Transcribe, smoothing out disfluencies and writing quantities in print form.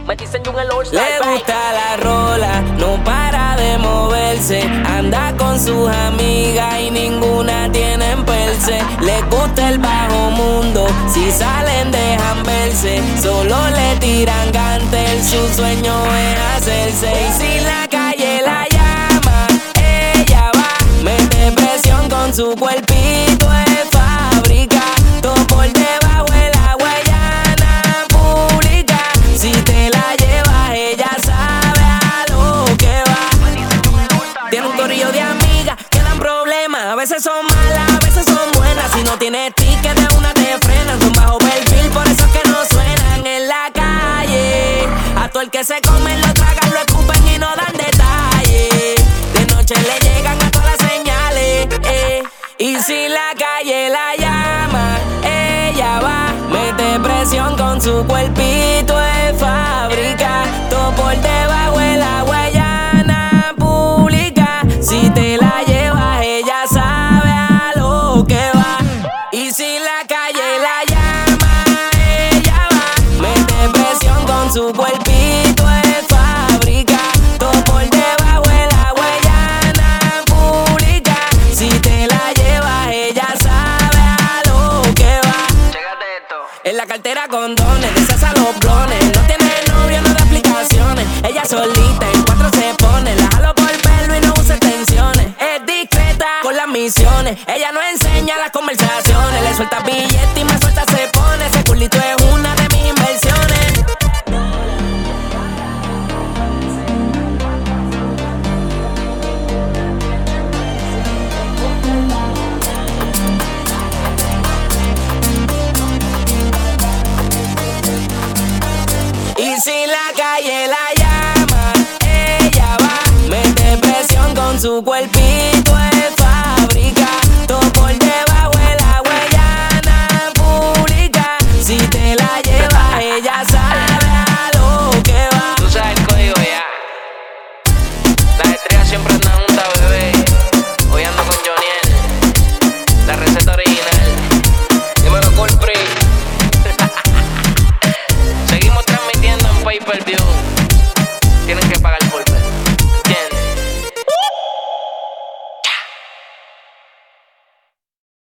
Me dicen yo en el All Le gusta la rola, no para de moverse. Anda con sus amigas y ninguna tiene perse. Le gusta el bajo mundo, si salen dejan verse. Solo le tiran gantel, su sueño es hacerse. Y si la calle la llama, ella va. Mete presión con su cuerpito de fábrica. Todo por debajo de la Guayana pública. Si te la llevas, ella sabe a lo que va. Tiene un corillo de amigas que dan problemas. A veces son malas, a veces son buenas. Si no tienes ticket de una te frenan. Son bajo perfil, por eso es que no suenan en la calle. A todo el que se come lo tragan, lo escupen y no dan detalles. De noche le llegan a todas las señales, Y si la calle la llama, ella va. Mete presión con su cuerpito de fábrica. Todo por debajo de la Guayana pública. Si te la llevas, ella sabe a lo que va. Y si la calle la llama, ella va. Mete presión con su cuerpito de fábrica. Todo por debajo de la Guayana pública. Si te la llevas, ella sabe a lo que va. Chécate esto. En la cartera condones, deshace a los blones. No tiene novio, no da aplicaciones. Ella solita en cuatro se pone. La jalo por pelo y no usa extensiones. Es discreta con las misiones. Ella no enseña las conversaciones. Le suelta billete y más suelta se pone. Ese culito es una de mis inversiones. Y si la calle la llama, ella va. Mete presión con su cuerpito